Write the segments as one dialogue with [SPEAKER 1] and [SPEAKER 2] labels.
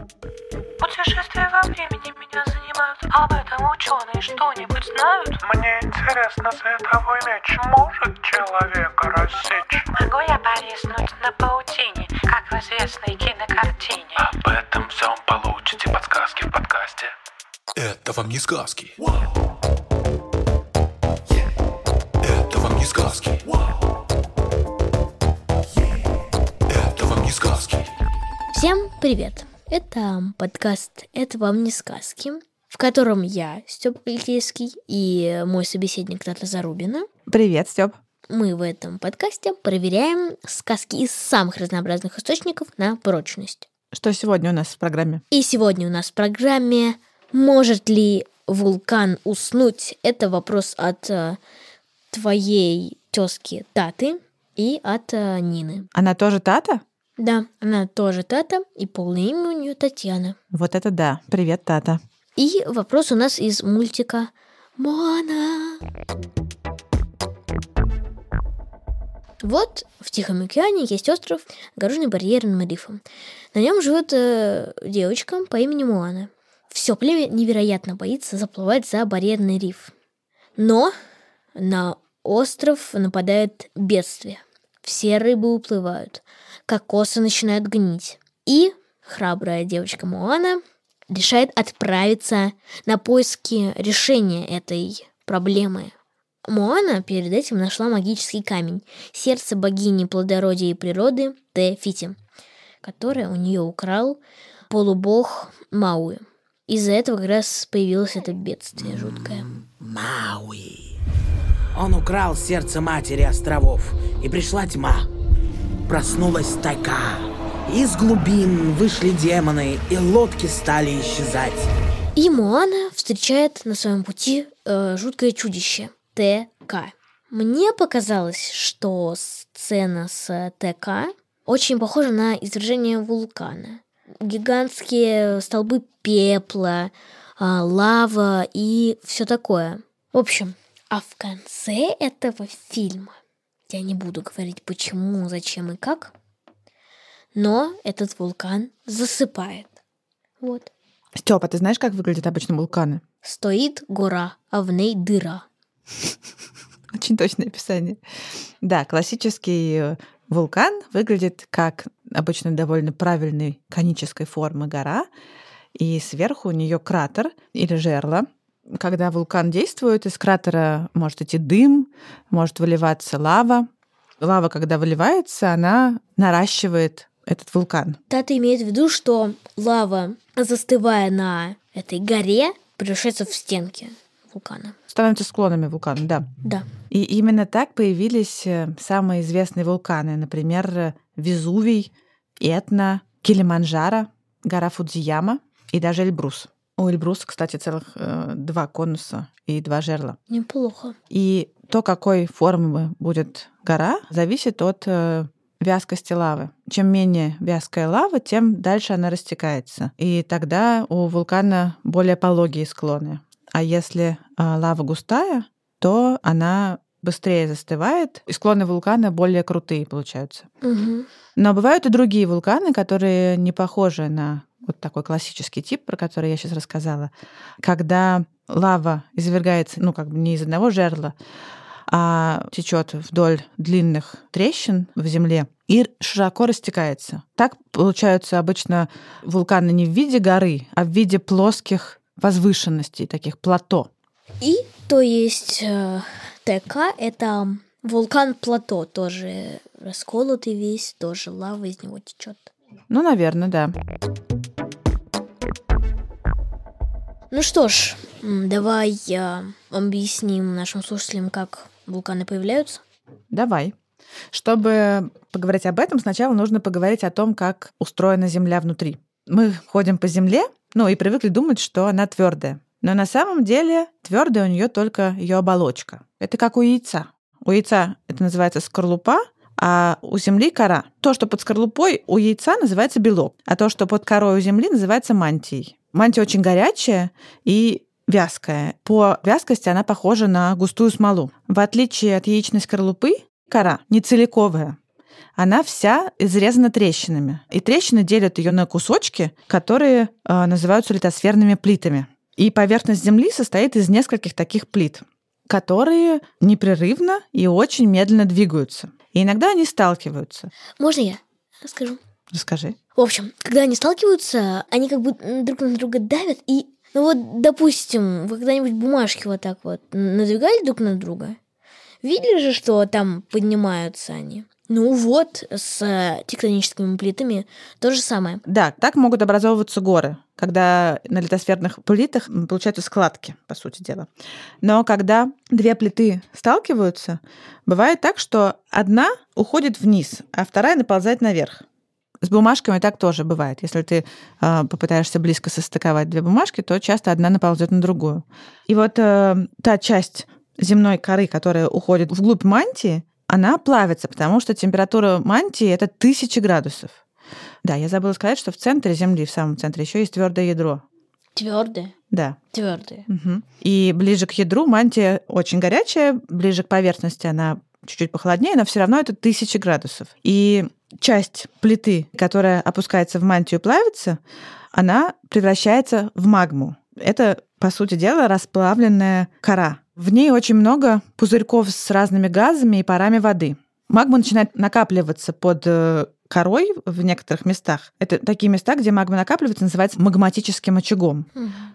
[SPEAKER 1] Путешествия во времени меня занимают. Об этом ученые что-нибудь знают?
[SPEAKER 2] Мне интересно, световой меч может человека рассечь?
[SPEAKER 1] Могу я повиснуть на паутине, как в известной кинокартине?
[SPEAKER 2] Об этом всем получите подсказки в подкасте.
[SPEAKER 3] Это вам не сказки. Это вам не сказки. Это вам не сказки.
[SPEAKER 4] Всем привет! Это подкаст «Это вам не сказки», в котором я, Стёпа Калитейский, и мой собеседник Тата Зарубина.
[SPEAKER 5] Привет, Стёп.
[SPEAKER 4] Мы в этом подкасте проверяем сказки из самых разнообразных источников на прочность.
[SPEAKER 5] Что сегодня у нас в программе?
[SPEAKER 4] И сегодня у нас в программе «Может ли вулкан уснуть?» Это вопрос от твоей тёзки Таты и от Нины.
[SPEAKER 5] Она тоже Тата?
[SPEAKER 4] Да, она тоже Тата, и полное имя у нее Татьяна.
[SPEAKER 5] Вот это да. Привет, Тата.
[SPEAKER 4] И вопрос у нас из мультика «Моана». Вот в Тихом океане есть остров, огороженный барьерным рифом. На нем живет девочка по имени Моана. Все племя невероятно боится заплывать за барьерный риф. Но на остров нападает бедствие. Все рыбы уплывают, кокосы начинают гнить. И храбрая девочка Моана решает отправиться на поиски решения этой проблемы. Моана перед этим нашла магический камень, сердце богини плодородия и природы Те-Фити, которое у нее украл полубог Мауи. Из-за этого как раз появилось это бедствие жуткое.
[SPEAKER 6] Мауи. Он украл сердце матери островов, и пришла тьма. Проснулась тайга. Из глубин вышли демоны, и лодки стали исчезать.
[SPEAKER 4] И Моана встречает на своем пути жуткое чудище ТК. Мне показалось, что сцена с ТК очень похожа на извержение вулкана. Гигантские столбы пепла, лава и все такое. В общем, а в конце этого фильма, я не буду говорить почему, зачем и как, но этот вулкан засыпает. Вот.
[SPEAKER 5] Стёпа, ты знаешь, как выглядят обычно вулканы?
[SPEAKER 4] Стоит гора, а в ней дыра.
[SPEAKER 5] Очень точное описание. Да, классический вулкан выглядит как обычно довольно правильной конической формы гора, и сверху у нее кратер или жерло. Когда вулкан действует, из кратера может идти дым, может выливаться лава. Лава, когда выливается, она наращивает этот вулкан.
[SPEAKER 4] Тата имеет в виду, что лава, застывая на этой горе, превращается в стенки вулкана.
[SPEAKER 5] Становятся склонами вулкана, да.
[SPEAKER 4] Да.
[SPEAKER 5] И именно так появились самые известные вулканы. Например, Везувий, Этна, Килиманджаро, гора Фудзияма и даже Эльбрус. У Эльбруса, кстати, целых 2 конуса и 2 жерла.
[SPEAKER 4] Неплохо.
[SPEAKER 5] И то, какой формы будет гора, зависит от вязкости лавы. Чем менее вязкая лава, тем дальше она растекается. И тогда у вулкана более пологие склоны. А если лава густая, то она быстрее застывает, и склоны вулкана более крутые получаются.
[SPEAKER 4] Угу.
[SPEAKER 5] Но бывают и другие вулканы, которые не похожи на вот такой классический тип, про который я сейчас рассказала, когда лава извергается, не из одного жерла, а течет вдоль длинных трещин в земле и широко растекается. Так получаются обычно вулканы не в виде горы, а в виде плоских возвышенностей, таких плато.
[SPEAKER 4] И то есть ТК — это вулкан-плато, тоже расколотый весь, тоже лава из него течет.
[SPEAKER 5] Наверное, да.
[SPEAKER 4] Ну что ж, давай объясним нашим слушателям, как вулканы появляются.
[SPEAKER 5] Давай. Чтобы поговорить об этом, сначала нужно поговорить о том, как устроена Земля внутри. Мы ходим по Земле, и привыкли думать, что она твердая. Но на самом деле твердая у нее только ее оболочка. Это как у яйца. У яйца это называется скорлупа, а у Земли кора. То, что под скорлупой у яйца, называется белок, а то, что под корой у Земли, называется мантией. Мантия очень горячая и вязкая. По вязкости она похожа на густую смолу. В отличие от яичной скорлупы, кора не целиковая, она вся изрезана трещинами. И трещины делят ее на кусочки, которые называются литосферными плитами. И поверхность Земли состоит из нескольких таких плит, которые непрерывно и очень медленно двигаются. И иногда они сталкиваются.
[SPEAKER 4] Можно я расскажу?
[SPEAKER 5] Расскажи.
[SPEAKER 4] В общем, когда они сталкиваются, они как бы друг на друга давят. И, ну вот, допустим, вы когда-нибудь бумажки вот так вот надвигали друг на друга? Видели же, что там поднимаются они? Ну вот, с тектоническими плитами то же самое.
[SPEAKER 5] Да, так могут образовываться горы, когда на литосферных плитах получаются складки, по сути дела. Но когда две плиты сталкиваются, бывает так, что одна уходит вниз, а вторая наползает наверх. С бумажками так тоже бывает. Если ты попытаешься близко состыковать две бумажки, то часто одна наползет на другую. И вот та часть земной коры, которая уходит вглубь мантии, она плавится, потому что температура мантии — это 1000 градусов. Да, я забыла сказать, что в центре Земли, в самом центре, еще есть твердое ядро.
[SPEAKER 4] Твердые?
[SPEAKER 5] Да.
[SPEAKER 4] Твердые.
[SPEAKER 5] Угу. И ближе к ядру мантия очень горячая, ближе к поверхности она чуть-чуть похолоднее, но все равно это 1000 градусов. И часть плиты, которая опускается в мантию и плавится, она превращается в магму. Это, по сути дела, расплавленная кора. В ней очень много пузырьков с разными газами и парами воды. Магма начинает накапливаться под корой в некоторых местах. Это такие места, где магма накапливается, называется магматическим очагом.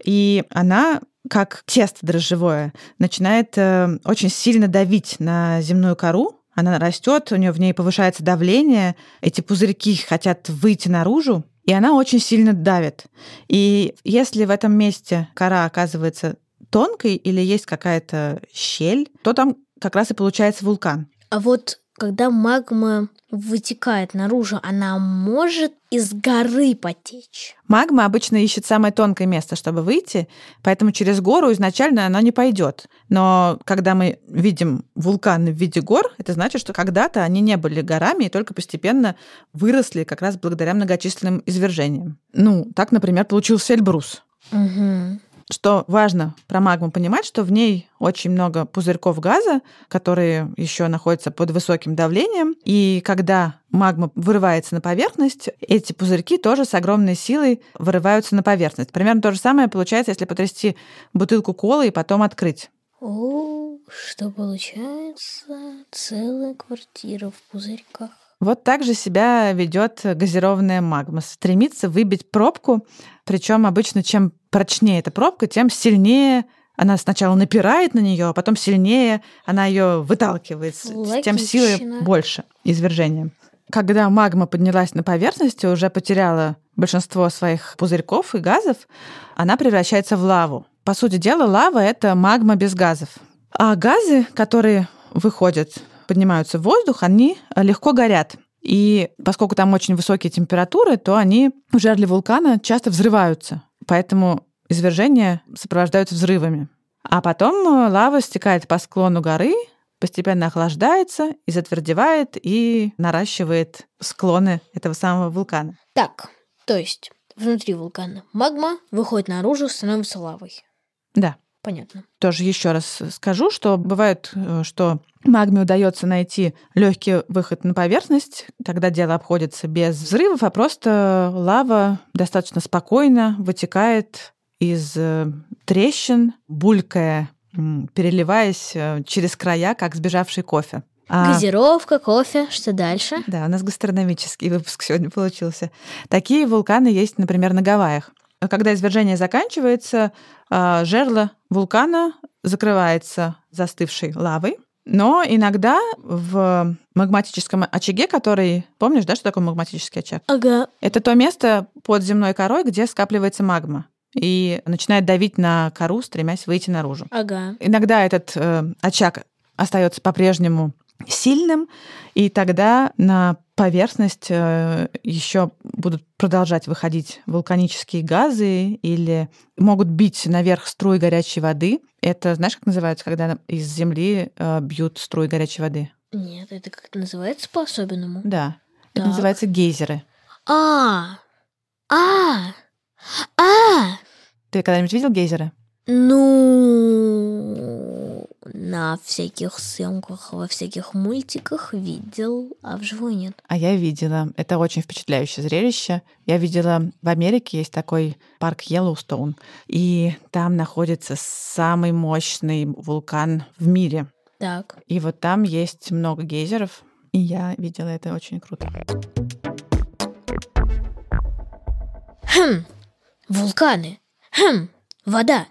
[SPEAKER 5] И она, как тесто дрожжевое, начинает очень сильно давить на земную кору. Она растет, у нее в ней повышается давление, эти пузырьки хотят выйти наружу, и она очень сильно давит. И если в этом месте кора оказывается тонкой или есть какая-то щель, то там как раз и получается вулкан.
[SPEAKER 4] А вот когда магма вытекает наружу, она может из горы потечь?
[SPEAKER 5] Магма обычно ищет самое тонкое место, чтобы выйти, поэтому через гору изначально она не пойдет. Но когда мы видим вулканы в виде гор, это значит, что когда-то они не были горами и только постепенно выросли как раз благодаря многочисленным извержениям. Ну, так, например, получился Эльбрус.
[SPEAKER 4] Угу.
[SPEAKER 5] Что важно про магму понимать, что в ней очень много пузырьков газа, которые еще находятся под высоким давлением. И когда магма вырывается на поверхность, эти пузырьки тоже с огромной силой вырываются на поверхность. Примерно то же самое получается, если потрясти бутылку колы и потом открыть.
[SPEAKER 4] О, что получается? Целая квартира в пузырьках.
[SPEAKER 5] Вот так же себя ведет газированная магма. Стремится выбить пробку, причем обычно чем прочнее эта пробка, тем сильнее она сначала напирает на нее, а потом сильнее она ее выталкивает, тем силы больше извержения. Когда магма поднялась на поверхность и уже потеряла большинство своих пузырьков и газов, она превращается в лаву. По сути дела, лава — это магма без газов. А газы, которые выходят, поднимаются в воздух, они легко горят. И поскольку там очень высокие температуры, то они в жерле вулкана часто взрываются. Поэтому извержения сопровождаются взрывами. А потом лава стекает по склону горы, постепенно охлаждается и затвердевает, и наращивает склоны этого самого вулкана.
[SPEAKER 4] Так, то есть внутри вулкана магма выходит наружу, становится лавой.
[SPEAKER 5] Да.
[SPEAKER 4] Понятно.
[SPEAKER 5] Тоже еще раз скажу, что бывает, что магме удается найти легкий выход на поверхность, тогда дело обходится без взрывов, а просто лава достаточно спокойно вытекает из трещин, булькая, переливаясь через края, как сбежавший кофе.
[SPEAKER 4] Газировка, кофе, что дальше?
[SPEAKER 5] Да, у нас гастрономический выпуск сегодня получился. Такие вулканы есть, например, на Гавайях. Когда извержение заканчивается, жерло вулкана закрывается застывшей лавой, но иногда в магматическом очаге, который... Помнишь, да, что такое магматический очаг?
[SPEAKER 4] Ага.
[SPEAKER 5] Это то место под земной корой, где скапливается магма и начинает давить на кору, стремясь выйти наружу.
[SPEAKER 4] Ага.
[SPEAKER 5] Иногда этот очаг остается по-прежнему сильным, и тогда на поверхность еще будут продолжать выходить вулканические газы или могут бить наверх струи горячей воды. Это, знаешь, как называется, когда из земли бьют струи горячей воды?
[SPEAKER 4] Нет, это как-то называется по-особенному.
[SPEAKER 5] Да,
[SPEAKER 4] Так.
[SPEAKER 5] это называется гейзеры.
[SPEAKER 4] Ты
[SPEAKER 5] Ты когда-нибудь видел гейзеры?
[SPEAKER 4] Ну, на на всяких съемках, во всяких мультиках видел, а вживую нет.
[SPEAKER 5] А я видела. Это очень впечатляющее зрелище. Я видела в Америке есть такой парк Йеллоустоун, и там находится самый мощный вулкан в мире.
[SPEAKER 4] Так.
[SPEAKER 5] И вот там есть много гейзеров, и я видела это очень круто.
[SPEAKER 4] Вулканы. Вода.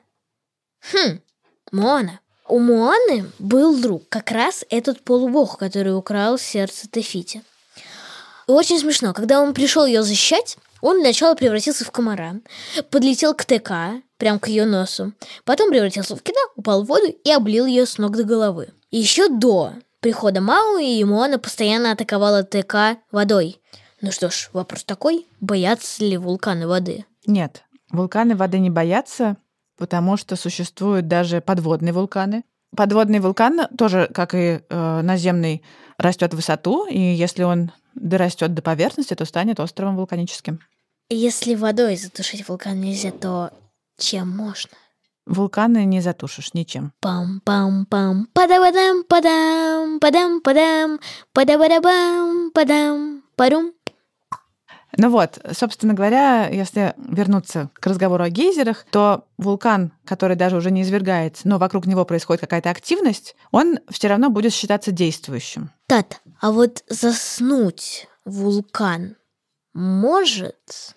[SPEAKER 4] Моана. У Моаны был друг, как раз этот полубог, который украл сердце Тефити. Очень смешно, когда он пришел ее защищать, он сначала превратился в комара, подлетел к ТК, прям к ее носу, потом превратился в кита, упал в воду и облил ее с ног до головы. И еще до прихода Мауи Моана постоянно атаковала ТК водой. Ну что ж, вопрос такой, боятся ли вулканы воды?
[SPEAKER 5] Нет, вулканы воды не боятся, потому что существуют даже подводные вулканы. Подводный вулкан тоже, как и наземный, растет в высоту, и если он дорастет до поверхности, то станет островом вулканическим.
[SPEAKER 4] Если водой затушить вулкан нельзя, то чем можно?
[SPEAKER 5] Вулканы не затушишь ничем.
[SPEAKER 4] Пам-пам-пам, падам-падам, падам, падам-падам, падам-падам, падам, парум.
[SPEAKER 5] Ну вот, собственно говоря, если вернуться к разговору о гейзерах, то вулкан, который даже уже не извергается, но вокруг него происходит какая-то активность, он все равно будет считаться действующим.
[SPEAKER 4] Тат, а вот заснуть вулкан может?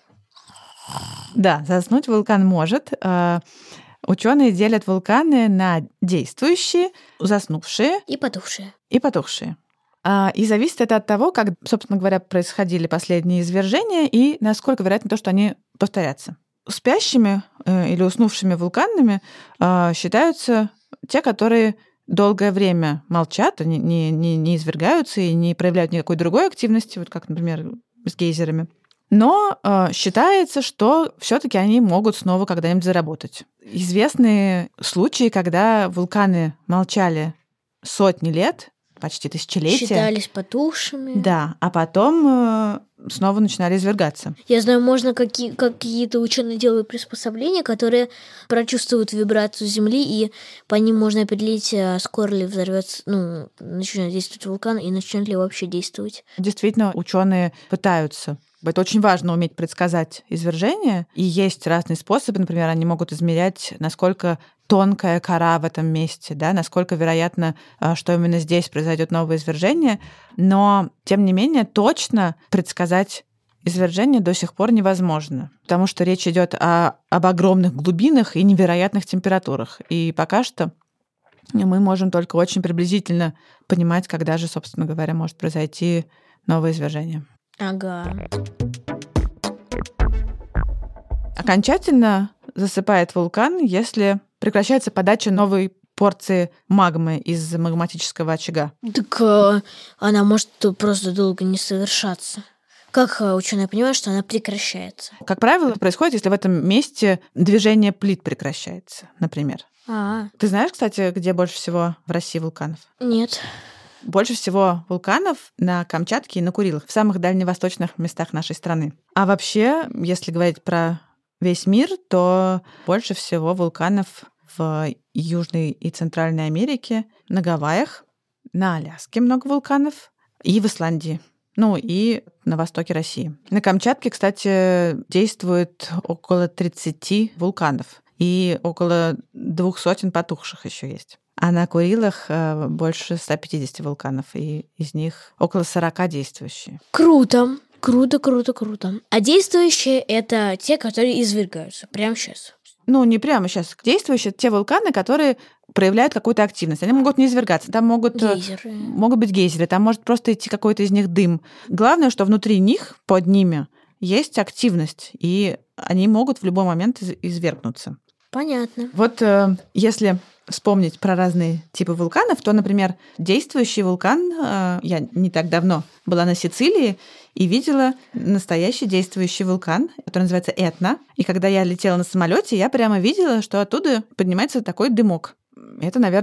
[SPEAKER 5] Да, заснуть вулкан может. Ученые делят вулканы на действующие, заснувшие
[SPEAKER 4] И потухшие.
[SPEAKER 5] и потухшие. И зависит это от того, как, собственно говоря, происходили последние извержения и насколько вероятно то, что они повторятся. Спящими или уснувшими вулканами считаются те, которые долгое время молчат, не извергаются и не проявляют никакой другой активности, вот как, например, с гейзерами. Но считается, что все-таки они могут снова когда-нибудь заработать. Известны случаи, когда вулканы молчали сотни лет, почти тысячелетия.
[SPEAKER 4] Считались потухшими.
[SPEAKER 5] Да, а потом снова начинали извергаться.
[SPEAKER 4] Я знаю, можно какие-то ученые делают приспособления, которые прочувствуют вибрацию Земли, и по ним можно определить, скоро ли взорвется, начнет действовать вулкан, и начнет ли вообще действовать.
[SPEAKER 5] Действительно, ученые пытаются. Это очень важно уметь предсказать извержение. И есть разные способы. Например, они могут измерять, насколько тонкая кора в этом месте, да, насколько вероятно, что именно здесь произойдет новое извержение. Но, тем не менее, точно предсказать извержение до сих пор невозможно, потому что речь идет об огромных глубинах и невероятных температурах. И пока что мы можем только очень приблизительно понимать, когда же, собственно говоря, может произойти новое извержение.
[SPEAKER 4] Ага.
[SPEAKER 5] Окончательно засыпает вулкан, если прекращается подача новой порции магмы из магматического очага.
[SPEAKER 4] Так она может просто долго не совершаться. Как ученые понимают, что она прекращается?
[SPEAKER 5] Как правило, происходит, если в этом месте движение плит прекращается, например. Ты знаешь, кстати, где больше всего в России вулканов?
[SPEAKER 4] Нет.
[SPEAKER 5] Больше всего вулканов на Камчатке и на Курилах, в самых дальневосточных местах нашей страны. А вообще, если говорить про весь мир, то больше всего вулканов в Южной и Центральной Америке, на Гавайях, на Аляске много вулканов и в Исландии. И на востоке России. На Камчатке, кстати, действует около 30 вулканов. И около 200 потухших еще есть. А на Курилах больше 150 вулканов, и из них около 40 действующие.
[SPEAKER 4] Круто. Круто. А действующие — это те, которые извергаются прямо сейчас.
[SPEAKER 5] Не прямо сейчас. Действующие — это те вулканы, которые проявляют какую-то активность. Они могут не извергаться. Там могут быть гейзеры, там может просто идти какой-то из них дым. Главное, что внутри них, под ними, есть активность, и они могут в любой момент извергнуться.
[SPEAKER 4] Понятно.
[SPEAKER 5] Вот если вспомнить про разные типы вулканов, то, например, действующий вулкан, я не так давно была на Сицилии и видела настоящий действующий вулкан, который называется Этна. И когда я летела на самолете, я прямо видела, что оттуда поднимается такой дымок. Это, наверное,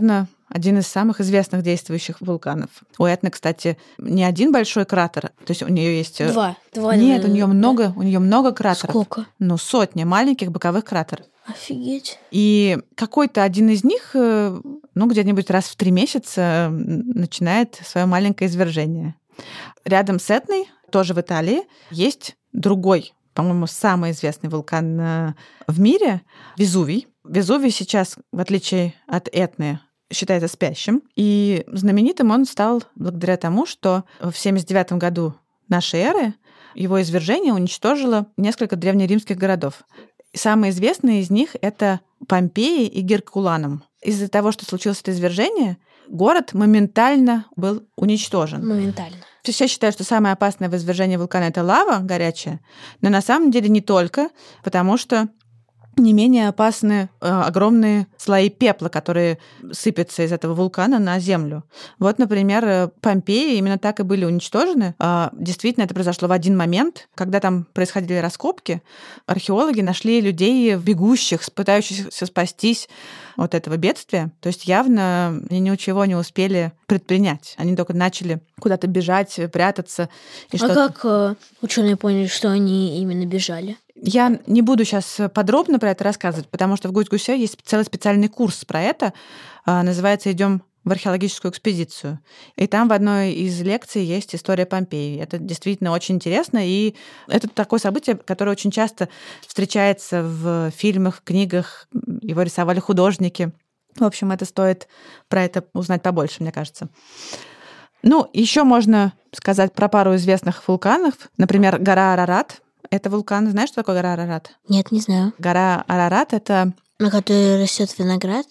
[SPEAKER 5] один из самых известных действующих вулканов. У Этны, кстати, не один большой кратер, то есть у нее есть...
[SPEAKER 4] Два.
[SPEAKER 5] Нет, у нее много кратеров.
[SPEAKER 4] Сколько?
[SPEAKER 5] Сотни маленьких боковых кратеров.
[SPEAKER 4] Офигеть.
[SPEAKER 5] И какой-то один из них, где-нибудь раз в 3 месяца начинает свое маленькое извержение. Рядом с Этной, тоже в Италии, есть другой, по-моему, самый известный вулкан в мире — Везувий. Везувий сейчас, в отличие от Этны, считается спящим. И знаменитым он стал благодаря тому, что в 79 году нашей эры его извержение уничтожило несколько древнеримских городов. Самые известные из них — это Помпеи и Геркуланум. Из-за того, что случилось это извержение, город моментально был уничтожен.
[SPEAKER 4] Моментально.
[SPEAKER 5] Все считают, что самое опасное в извержении вулкана — это лава горячая, но на самом деле не только, потому что не менее опасны огромные слои пепла, которые сыпятся из этого вулкана на землю. Вот, например, Помпеи именно так и были уничтожены. Действительно, это произошло в один момент, когда там происходили раскопки. Археологи нашли людей, бегущих, пытающихся спастись от этого бедствия. То есть явно они ничего не успели предпринять. Они только начали куда-то бежать, прятаться.
[SPEAKER 4] Как ученые поняли, что они именно бежали?
[SPEAKER 5] Я не буду сейчас подробно про это рассказывать, потому что в Гусь-Гусе есть целый специальный курс про это. Называется «Идем в археологическую экспедицию». И там в одной из лекций есть история Помпеи. Это действительно очень интересно, и это такое событие, которое очень часто встречается в фильмах, в книгах. Его рисовали художники. В общем, это стоит про это узнать побольше, мне кажется. Еще можно сказать про пару известных вулканов. Например, гора Арарат. Это вулкан. Знаешь, что такое гора Арарат?
[SPEAKER 4] Нет, не знаю.
[SPEAKER 5] Гора Арарат — это...
[SPEAKER 4] На которой растет виноград?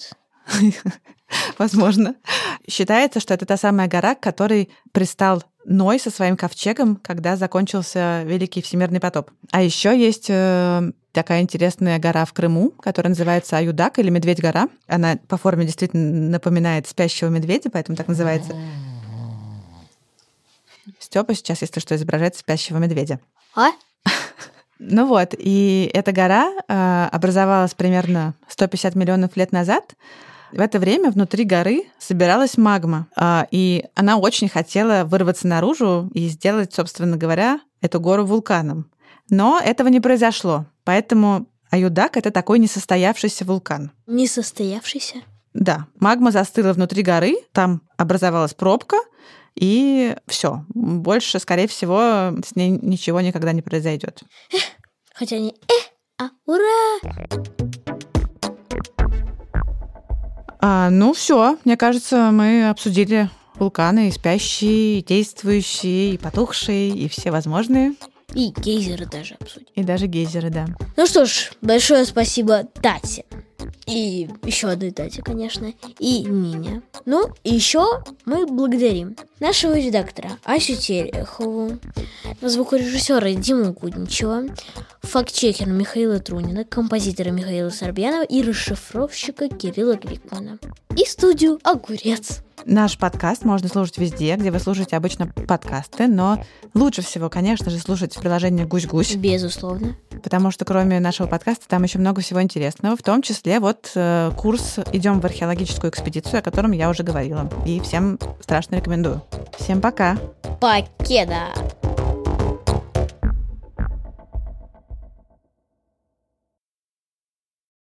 [SPEAKER 5] Возможно. Считается, что это та самая гора, к которой пристал Ной со своим ковчегом, когда закончился Великий Всемирный потоп. А еще есть такая интересная гора в Крыму, которая называется Аюдак или Медведь-гора. Она по форме действительно напоминает спящего медведя, поэтому так называется. Стёпа сейчас, если что, изображает спящего медведя. И эта гора образовалась примерно 150 миллионов лет назад. В это время внутри горы собиралась магма, и она очень хотела вырваться наружу и сделать, собственно говоря, эту гору вулканом. Но этого не произошло, поэтому Аюдак — это такой несостоявшийся вулкан.
[SPEAKER 4] Несостоявшийся?
[SPEAKER 5] Да. Магма застыла внутри горы, там образовалась пробка, и все. Больше, скорее всего, с ней ничего никогда не произойдет.
[SPEAKER 4] Хотя не ура!
[SPEAKER 5] Все. Мне кажется, мы обсудили вулканы, и спящие, и действующие, и потухшие, и все возможные.
[SPEAKER 4] И гейзеры даже обсудим.
[SPEAKER 5] И даже гейзеры, да.
[SPEAKER 4] Ну что ж, большое спасибо Тате. И еще одной Тате, конечно. И Нине. И еще мы благодарим нашего редактора Асю Терехову, звукорежиссера Диму Гудничева, фактчекера Михаила Трунина, композитора Михаила Сорбьянова и расшифровщика Кирилла Гликмана. И студию «Огурец».
[SPEAKER 5] Наш подкаст можно слушать везде, где вы слушаете обычно подкасты, но лучше всего, конечно же, слушать в приложении «Гусь-Гусь».
[SPEAKER 4] Безусловно.
[SPEAKER 5] Потому что кроме нашего подкаста там еще много всего интересного, в том числе курс «Идем в археологическую экспедицию», о котором я уже говорила. И всем страшно рекомендую. Всем пока!
[SPEAKER 4] Покеда!